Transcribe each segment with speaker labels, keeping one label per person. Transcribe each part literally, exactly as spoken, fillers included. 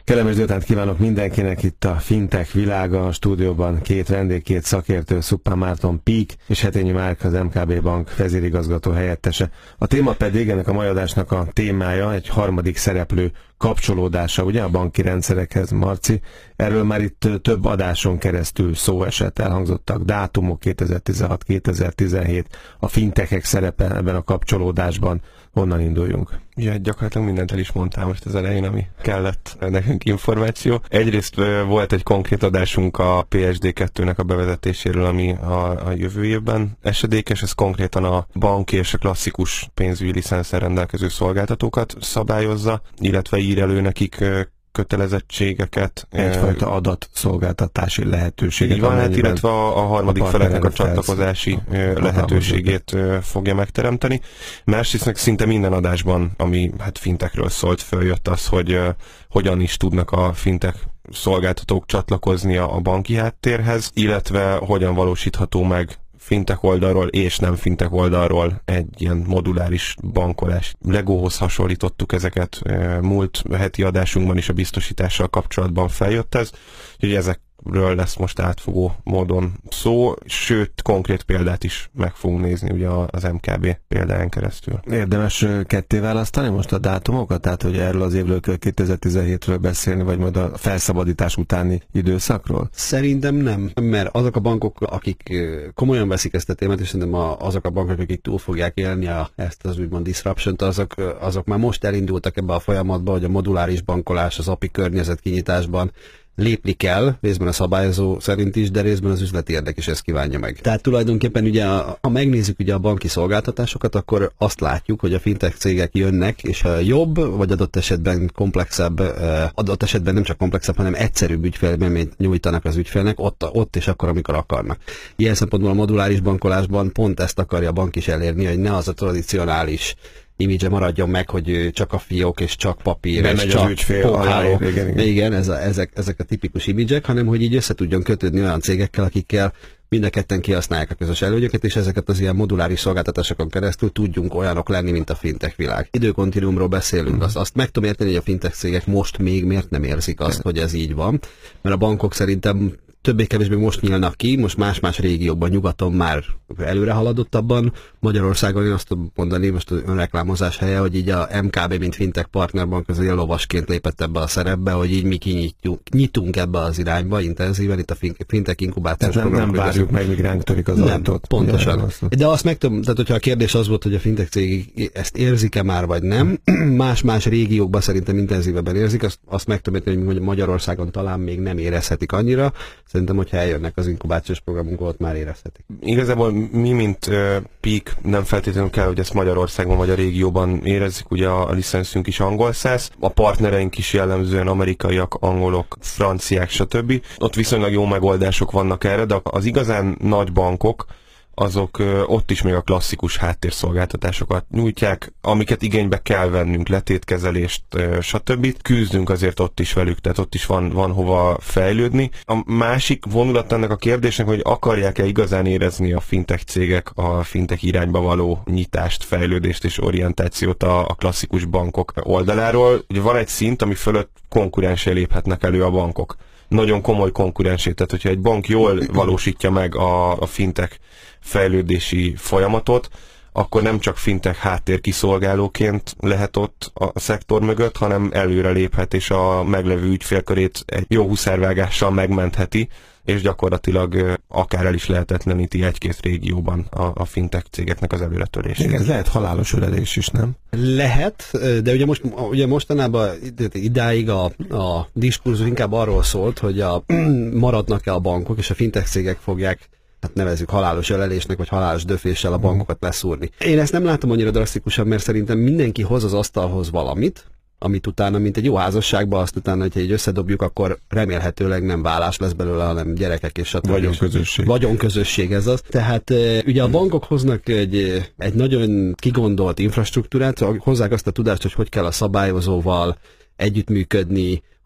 Speaker 1: Kellemes délután kívánok mindenkinek, itt a Fintech világa, a stúdióban két vendég, két szakértő, Szuppán Márton Peak és Hetényi Márk, az em ká bé Bank vezérigazgató helyettese. A téma pedig, ennek a mai adásnak a témája egy harmadik szereplő kapcsolódása, ugye a banki rendszerekhez, Marci. Erről már itt több adáson keresztül szó esett, elhangzottak dátumok, kétezer-tizenhat kétezer-tizenhét, a fintechek szerepe ebben a kapcsolódásban. Honnan induljunk?
Speaker 2: Ja, gyakorlatilag mindent el is mondtál most az elején, ami kellett nekünk információ. Egyrészt volt egy konkrét adásunk a pé es dé kettőnek a bevezetéséről, ami a, a jövő évben esedékes. Ez konkrétan a banki és a klasszikus pénzügyi licenszen rendelkező szolgáltatókat szabályozza, illetve ír elő nekik kötelezettségeket.
Speaker 1: Egyfajta adatszolgáltatási lehetőséget.
Speaker 2: Így van, hát, illetve a, a harmadik a feleknek a csatlakozási felsz... lehetőségét a fogja megteremteni. Másrészt szinte minden adásban, ami hát fintekről szólt, följött az, hogy uh, hogyan is tudnak a fintech szolgáltatók csatlakozni a banki háttérhez, illetve hogyan valósítható meg fintech oldalról és nem fintech oldalról egy ilyen moduláris bankolás. Legóhoz hasonlítottuk ezeket, múlt heti adásunkban is a biztosítással kapcsolatban feljött ez, úgyhogy ezekről lesz most átfogó módon szó, sőt, konkrét példát is meg fogunk nézni ugye az em ká bé példáján keresztül.
Speaker 1: Érdemes ketté választani most a dátumokat? Tehát, hogy erről az évről kétezer-tizenhétről beszélni, vagy majd a felszabadítás utáni időszakról?
Speaker 3: Szerintem nem, mert azok a bankok, akik komolyan veszik ezt a témát, és szerintem azok a bankok, akik túl fogják élni a, ezt az úgymond disruption-t, azok, azok már most elindultak ebbe a folyamatba, hogy a moduláris bankolás, az á pé i környezet kinyitásban lépni kell, részben a szabályozó szerint is, de részben az üzleti érdek is ezt kívánja meg. Tehát tulajdonképpen ugye, ha megnézzük ugye a banki szolgáltatásokat, akkor azt látjuk, hogy a fintech cégek jönnek, és a jobb, vagy adott esetben komplexebb, adott esetben nem csak komplexebb, hanem egyszerűbb ügyfélményt nyújtanak az ügyfélnek, ott, ott és akkor, amikor akarnak. Ilyen szempontból a moduláris bankolásban pont ezt akarja a bank is elérni, hogy ne az a tradicionális image maradjon meg, hogy csak a fiók és csak papír,
Speaker 1: nem
Speaker 3: és
Speaker 1: megy
Speaker 3: csak
Speaker 1: az ügyfél
Speaker 3: pókháló.
Speaker 1: Igen, igen.
Speaker 3: igen ez a, ezek, ezek a tipikus imidzsek, hanem hogy így össze tudjon kötődni olyan cégekkel, akikkel mind a ketten kihasználják a közös előnyöket, és ezeket az ilyen moduláris szolgáltatásokon keresztül tudjunk olyanok lenni, mint a fintech világ. Időkontinuumról beszélünk, mm. azt, azt meg tudom érteni, hogy a fintech cégek most még miért nem érzik azt, hogy ez így van, mert a bankok szerintem többé-kevésbé most nyílnak ki, most más-más régiókban, nyugaton már előre haladottabban. Magyarországon én azt tudom mondani, most az önreklámozás helye, hogy így a em ká bé, mint fintech partnerbank, az ilyen lovasként lépett ebbe a szerepbe, hogy így mi kinyitjuk, nyitunk ebbe az irányba intenzíven, itt a fintech inkubációs
Speaker 1: program. Nem, nem várjuk meg, míg ránk törik az ajtót.
Speaker 3: Pontosan. De azt meg tudom, tehát hogyha a kérdés az volt, hogy a fintech cégek ezt érzik-e már, vagy nem, más-más régiókban szerintem intenzívebben érzik, azt, azt meg tudom érteni, hogy Magyarországon talán még nem érezhetik annyira. Szerintem, hogyha eljönnek az inkubációs programunk, ott már érezhetik.
Speaker 2: Igazából mi, mint uh, Peak, nem feltétlenül kell, hogy ezt Magyarországon vagy a régióban érezzük, ugye a, a licenszünk is angol száz, a partnereink is jellemzően amerikaiak, angolok, franciák, stb. Ott viszonylag jó megoldások vannak erre, de az igazán nagy bankok, azok ö, ott is még a klasszikus háttérszolgáltatásokat nyújtják, amiket igénybe kell vennünk, letétkezelést, ö, stb. Küzdünk azért ott is velük, tehát ott is van, van hova fejlődni. A másik vonulat ennek a kérdésnek, hogy akarják-e igazán érezni a fintech cégek a fintech irányba való nyitást, fejlődést és orientációt a, a klasszikus bankok oldaláról. Ugye van egy szint, ami fölött konkurensé léphetnek elő a bankok. Nagyon komoly konkurensé, tehát hogyha egy bank jól valósítja meg a, a fintech fejlődési folyamatot, akkor nem csak fintech háttér kiszolgálóként lehet ott a szektor mögött, hanem előre léphet, és a meglevő ügyfélkörét egy jó huszárvágással megmentheti, és gyakorlatilag akár el is lehetetleníti egy-két régióban a, a fintech cégeknek az előretörését.
Speaker 1: Igen, ez lehet halálos öregedés is, nem?
Speaker 3: Lehet, de ugye, most, ugye mostanában idáig a, a diskurzus inkább arról szólt, hogy a, maradnak-e a bankok, és a fintech cégek fogják, hát nevezzük halálos ölelésnek, vagy halálos döféssel a bankokat leszúrni. Én ezt nem látom annyira drasztikusan, mert szerintem mindenki hoz az asztalhoz valamit, amit utána, mint egy jó házasságban, azt utána, hogyha így összedobjuk, akkor remélhetőleg nem vállás lesz belőle, hanem gyerekek és stb.
Speaker 1: Vagyonközösség.
Speaker 3: Vagyonközösség ez az. Tehát ugye a bankok hoznak egy, egy nagyon kigondolt infrastruktúrát, hozzák azt a tudást, hogy hogy kell a szabályozóval együttműködni,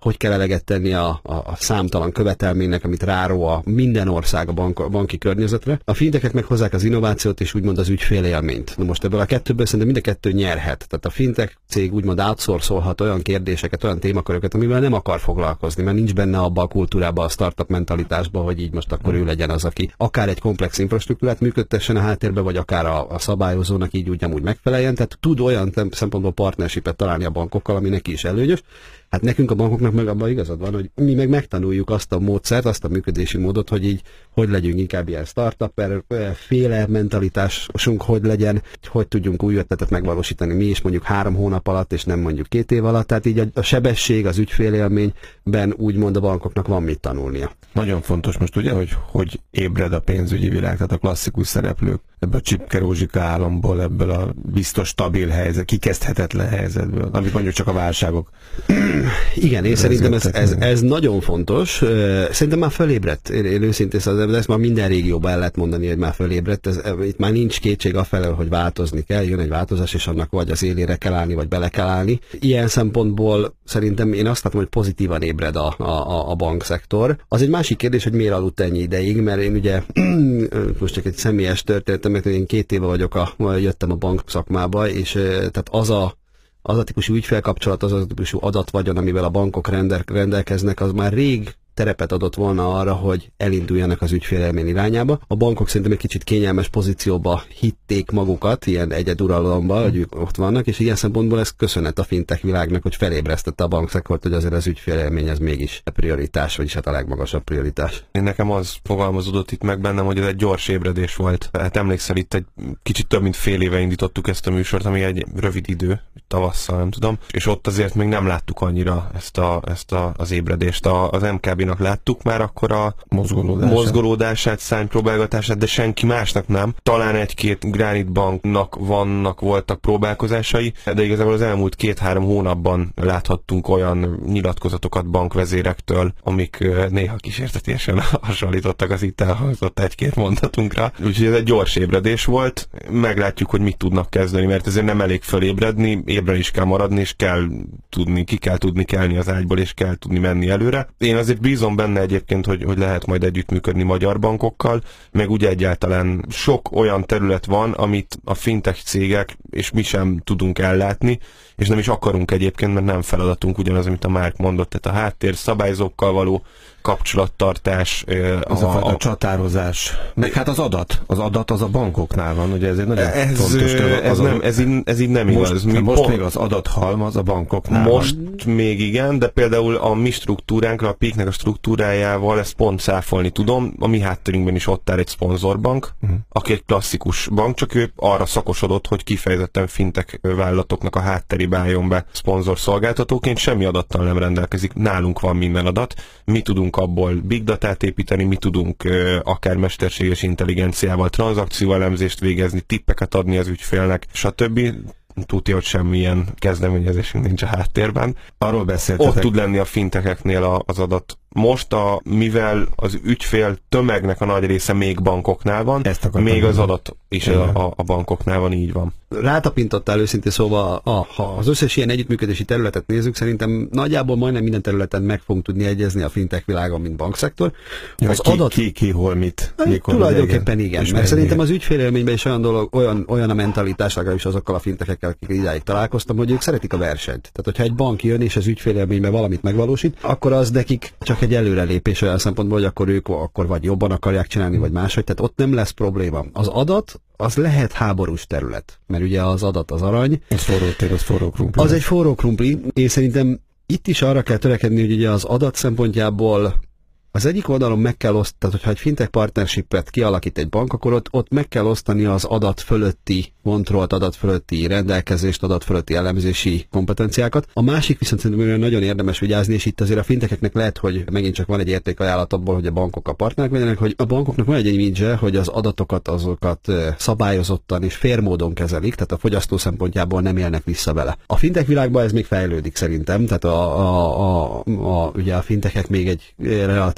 Speaker 3: hogy kell eleget tenni a, a, a számtalan követelménynek, amit ráró a minden ország a, bank, a banki környezetre. A fintechek meghozzák az innovációt és úgymond az ügyfélélményt. Na most ebből a kettőből szerintem mind a kettő nyerhet. Tehát a fintech cég úgymond outsourcolhat olyan kérdéseket, olyan témaköröket, amivel nem akar foglalkozni, mert nincs benne abba a kultúrába, a startup mentalitásba, hogy így most akkor ő legyen az, aki akár egy komplex infrastruktúrát működtessen a háttérbe, vagy akár a, a szabályozónak így ugyanúgy megfeleljen. Tehát tud olyan szempontból partnershipet találni a bankokkal, ami neki is előnyös. Hát nekünk a bankoknak meg abban igazad van, hogy mi meg megtanuljuk azt a módszert, azt a működési módot, hogy így hogy legyünk inkább ilyen startupper, féle mentalitásunk, hogy legyen, hogy tudjunk új ötletet megvalósítani mi is mondjuk három hónap alatt, és nem mondjuk két év alatt. Tehát így a, a sebesség, az ügyfélélményben úgymond a bankoknak van mit tanulnia.
Speaker 1: Nagyon fontos most ugye, hogy hogy ébred a pénzügyi világ, tehát a klasszikus szereplők ebből a csipke-rózsika álomból, ebből a biztos stabil helyzet, kikezdhetetlen helyzetből, amit mondjuk csak a válságok.
Speaker 3: Igen, én szerintem ez, ez, ez nagyon fontos. Szerintem már fölébredt, én, én őszintén szóval, de ezt már minden régióban el lehet mondani, hogy már fölébredt. Ez, itt már nincs kétség afelől, hogy változni kell, jön egy változás, és annak vagy az élére kell állni, vagy bele kell állni. Ilyen szempontból szerintem én azt látom, hogy pozitívan ébred a, a, a bankszektor. Az egy másik kérdés, hogy miért aludt ennyi ideig, mert én ugye most csak egy személyes történetem, mert én két éve vagyok, a, jöttem a bank szakmába, és tehát az a az a típusú ügyfélkapcsolat, az a típusú adatvagyon, amivel a bankok rendel, rendelkeznek, az már rég terepet adott volna arra, hogy elinduljanak az ügyfélélmény irányába. A bankok szerintem egy kicsit kényelmes pozícióba hitték magukat, ilyen egyeduralomba, hogy ők ott vannak, és ilyen szempontból ez köszönet a fintech világnak, hogy felébresztette a bankszektort, hogy azért az ügyfélélmény az mégis a prioritás, vagyis hát a legmagasabb prioritás.
Speaker 2: Én nekem az fogalmazódott itt meg bennem, hogy ez egy gyors ébredés volt. Hát emlékszel, itt egy kicsit több mint fél éve indítottuk ezt a műsort, ami egy rövid idő, tavasszal, nem tudom, és ott azért még nem láttuk annyira ezt, a, ezt a, az ébredést. A, az em ká bé-nak láttuk már akkor a
Speaker 1: mozgolódását,
Speaker 2: mozgolódását szárnypróbálgatását, de senki másnak nem. Talán egy-két Granite Banknak vannak, voltak próbálkozásai, de igazából az elmúlt két-három hónapban láthattunk olyan nyilatkozatokat bankvezérektől, amik néha kísértetésen hasonlítottak az itt elhangzott egy-két mondatunkra. Úgyhogy ez egy gyors ébredés volt. Meglátjuk, hogy mit tudnak kezdeni, mert ezért nem elég fölébredni, ébren is kell maradni, és kell tudni, ki kell tudni kelni az ágyból, és kell tudni menni előre. Én azért bízom benne egyébként, hogy, hogy lehet majd együttműködni magyar bankokkal, meg ugye egyáltalán sok olyan terület van, amit a fintech cégek és mi sem tudunk ellátni, és nem is akarunk egyébként, mert nem feladatunk ugyanaz, amit a Márk mondott, tehát a háttér szabályzókkal való kapcsolattartás.
Speaker 1: Az a, a, a csatározás. Meg hát az adat. Az adat az a bankoknál van, ugye ez egy nagyon
Speaker 2: ez,
Speaker 1: fontos terület.
Speaker 2: Ez, nem, ez, így, ez így nem
Speaker 1: most,
Speaker 2: igaz.
Speaker 1: Mi most pont, még az adathalmaz a bankoknál
Speaker 2: Most
Speaker 1: van.
Speaker 2: még igen, de például a mi struktúránkra, a Peaknek a struktúrájával ezt pont száfolni tudom. A mi hátterünkben is ott áll egy szponzorbank, uh-huh. aki egy klasszikus bank, csak ő arra szakosodott, hogy kifejezetten fintech vállalatoknak a hátterébe álljon be szponzor szolgáltatóként, semmi adattal nem rendelkezik. Nálunk van minden adat. Mi tudunk abból big datát építeni, mi tudunk uh, akár mesterséges intelligenciával tranzakcióelemzést végezni, tippeket adni az ügyfélnek, stb. Tudja, hogy semmilyen kezdeményezésünk nincs a háttérben.
Speaker 1: Arról beszéltetek.
Speaker 2: Ott tud lenni a fintecheknél az adat. Most, a, mivel az ügyfél tömegnek a nagy része még bankoknál van, még az adat is a, a, a bankoknál van, így van.
Speaker 3: Rátapintottál őszintén szóval, a, ha az összes ilyen együttműködési területet nézzük, szerintem nagyjából majdnem minden területen meg fogunk tudni egyezni a fintech világon, mint bankszektor.
Speaker 1: Ja, az ki, adat... ki, ki, hol, mit, mikor.
Speaker 3: Tulajdonképpen igen, igen. Mert szerintem az ügyfélélményben is olyan dolog, olyan, olyan a mentalitás, legalábbis azokkal a fintechekkel, akik idáig találkoztam, hogy ők szeretik a versenyt. Tehát, hogyha egy bank jön és az ügyfélélményben valamit megvalósít, akkor az nekik csak egy előrelépés olyan szempontból, hogy akkor ők akkor vagy jobban akarják csinálni, vagy máshogy, tehát ott nem lesz probléma. Az adat, az lehet háborús terület, mert ugye az adat az arany.
Speaker 1: Az forró tér, az forró krumpli.
Speaker 3: Az egy forró krumpli, és szerintem itt is arra kell törekedni, hogy ugye az adat szempontjából az egyik oldalon meg kell osztani, tehát hogyha egy fintech partnershipet kialakít egy bank, akkor ott, ott meg kell osztani az adat fölötti kontrollt, adat fölötti rendelkezést, adat fölötti elemzési kompetenciákat. A másik viszont szerintem nagyon érdemes vigyázni, és itt azért a fintecheknek lehet, hogy megint csak van egy értékajánlat abból, hogy a bankok a partnerek legyenek, hogy a bankoknak van egy image, hogy az adatokat azokat szabályozottan és fair módon kezelik, tehát a fogyasztó szempontjából nem élnek vissza vele. A fintech világban ez még fejlődik szerintem, tehát a, a, a, a, ugye a fintechek még egy relatív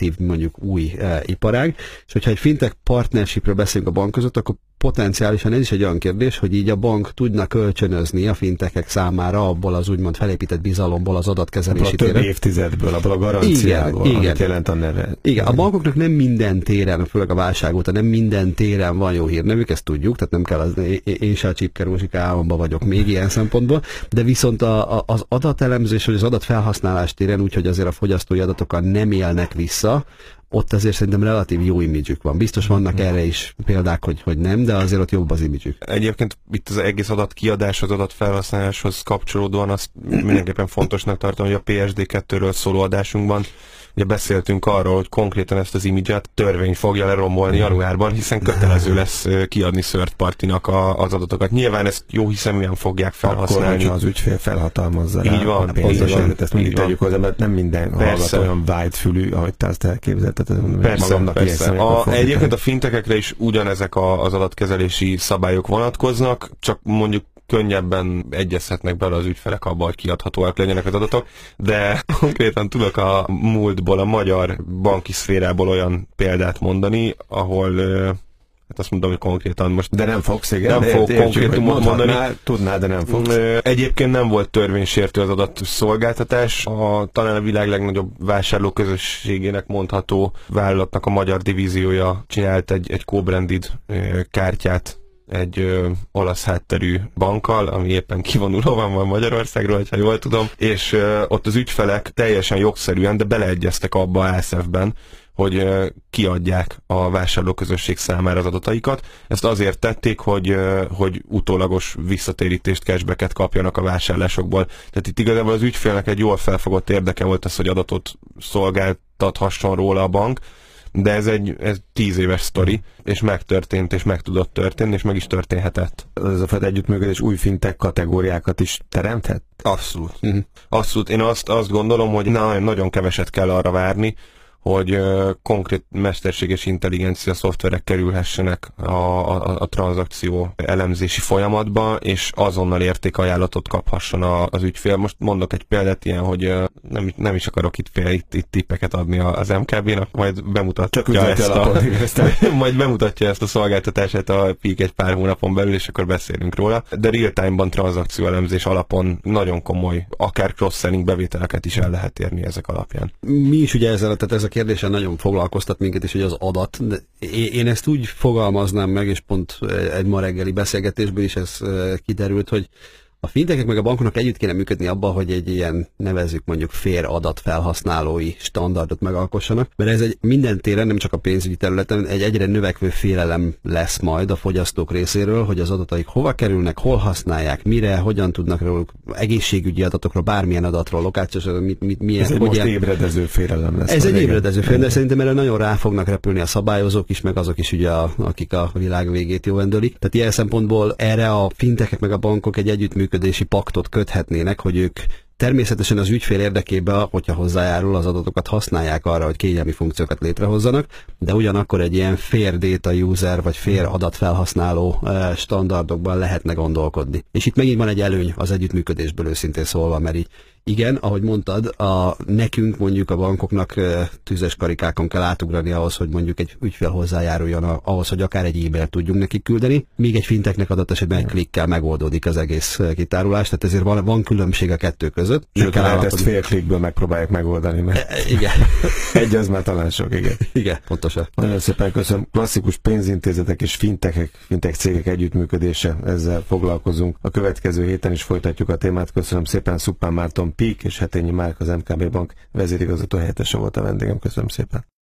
Speaker 3: relatív mondjuk új e, iparág, és hogyha egy fintech partnershipről beszélünk a bank között, akkor potenciálisan ez is egy olyan kérdés, hogy így a bank tudna kölcsönözni a fintechek számára abból az úgymond felépített bizalomból, az adatkezelési téren.
Speaker 1: Több évtizedből, abból a garanciából,
Speaker 3: igen,
Speaker 1: amit
Speaker 3: igen.
Speaker 1: jelent a neve.
Speaker 3: Igen, a bankoknak nem minden téren, főleg a válság óta, nem minden téren van jó hírnevük, ezt tudjuk, tehát nem kell az, én se a csipke rózsika álmomban vagyok még ilyen szempontból, de viszont a, a, az adatelemzés, vagy az adatfelhasználás téren, úgyhogy azért a fogyasztói adatokkal nem élnek vissza, ott azért szerintem relatív jó imidzsük van. Biztos vannak erre is példák, hogy, hogy nem, de azért ott jobb az imidzsük.
Speaker 2: Egyébként itt az egész adatkiadás, az adatfelhasználáshoz kapcsolódóan azt mindenképpen fontosnak tartom, hogy a P S D kettőről szóló adásunkban ugye beszéltünk arról, hogy konkrétan ezt az imidzset törvény fogja lerombolni januárban, hiszen kötelező lesz kiadni third partynak a, az adatokat. Nyilván ezt jó hiszeműen fogják felhasználni.
Speaker 1: Akkor, az ügyfél felhatalmazza rá.
Speaker 2: Így van.
Speaker 1: A pénzeseket, ezt mindig tegyük hozzá, mert nem minden hallgat olyan wide-fülű, ahogy te azt elképzelted.
Speaker 2: Persze, persze. A, egyébként a fintekekre is ugyanezek a, az adatkezelési szabályok vonatkoznak, csak mondjuk könnyebben egyezhetnek bele az ügyfelek abba, hogy kiadhatóak legyenek az adatok, de konkrétan tudok a múltból, a magyar banki szférából olyan példát mondani, ahol hát azt mondom, hogy konkrétan most...
Speaker 1: De nem fogsz, igen.
Speaker 2: Nem fogok konkrétumot mondani.
Speaker 1: Tudnád, de nem fogsz.
Speaker 2: Egyébként nem volt törvénysértő az adatszolgáltatás. A, talán a világ legnagyobb vásárlóközösségének mondható vállalatnak a magyar divíziója csinált egy, egy co-branded kártyát egy ö, olasz hátterű bankkal, ami éppen kivonulóban van Magyarországról, ha jól tudom, és ö, ott az ügyfelek teljesen jogszerűen, de beleegyeztek abba a á szef-ben, hogy ö, kiadják a vásárlóközösség számára az adataikat. Ezt azért tették, hogy, ö, hogy utólagos visszatérítést, cashbacket kapjanak a vásárlásokból. Tehát itt igazából az ügyfélnek egy jól felfogott érdeke volt az, hogy adatot szolgáltathasson róla a bank, de ez egy ez tíz éves sztori, és megtörtént, és meg tudott történni, és meg is történhetett.
Speaker 1: Ez a fajta együttműködés új fintech kategóriákat is teremthet?
Speaker 2: Abszolút. Uh-huh. Abszolút. Én azt, azt gondolom, hogy nagyon, nagyon keveset kell arra várni, hogy uh, konkrét mesterséges intelligencia szoftverek kerülhessenek a, a, a tranzakció elemzési folyamatba, és azonnal értékajánlatot kaphasson a, az ügyfél. Most mondok egy példát ilyen, hogy uh, nem, nem is akarok itt, fél, itt, itt tippeket adni az em ká bé-nak, majd bemutatja ezt a, majd bemutatja ezt a szolgáltatását a Peak egy pár hónapon belül, és akkor beszélünk róla. De real-time-ban tranzakció elemzés alapon nagyon komoly, akár cross-selling bevételeket is el lehet érni ezek alapján.
Speaker 3: Mi is ugye ezzel, tehát ez a kérdésen nagyon foglalkoztat minket is, hogy az adat. De én ezt úgy fogalmaznám meg, és pont egy ma reggeli beszélgetésből is ez kiderült, hogy a fintekek meg a bankoknak együtt kéne működni abban, hogy egy ilyen, nevezzük mondjuk fair adatfelhasználói standardot megalkossanak, mert ez egy minden téren, nem csak a pénzügyi területen, egy egyre növekvő félelem lesz majd a fogyasztók részéről, hogy az adataik hova kerülnek, hol használják, mire, hogyan tudnak róluk, egészségügyi adatokról, bármilyen adatról, lokációs, mit, mit, milyen...
Speaker 1: Ez egy most ébredező félelem lesz.
Speaker 3: Ez egy ébredező félelem, de szerintem erre nagyon rá fognak repülni a szabályozók is, meg azok is ugye, a, akik a világ végét jóvendölik. Tehát ilyen szempontból erre a fintekek meg a bankok egy együttműködési paktot köthetnének, hogy ők természetesen az ügyfél érdekében, hogyha hozzájárul, az adatokat használják arra, hogy kényelmi funkciókat létrehozzanak, de ugyanakkor egy ilyen fair data user, vagy fair adatfelhasználó standardokban lehetne gondolkodni. És itt megint van egy előny az együttműködésből őszintén szólva, mert így igen, ahogy mondtad, a, nekünk mondjuk a bankoknak e, tüzes karikákon kell átugrani ahhoz, hogy mondjuk egy ügyfél hozzájáruljon a, ahhoz, hogy akár egy e-mailt tudjunk nekik küldeni, míg egy finteknek adott esetben egy klikkel megoldódik az egész kitárulás, tehát ezért van, van különbség a kettő között.
Speaker 1: Sőt, lehet ezt fél klikből megpróbálják megoldani, mert
Speaker 3: e, igen.
Speaker 1: egy az már talán sok, igen.
Speaker 3: Igen, pontosan.
Speaker 1: Nagyon szépen köszönöm. Klasszikus pénzintézetek és fintechek, fintech cégek együttműködése, ezzel foglalkozunk. A következő héten is folytatjuk a témát. Köszönöm szépen, Szuppán Márton Peak és Hetényi Márk, az em ká bé Bank vezérigazgató helyettese volt a vendégem. Köszönöm szépen.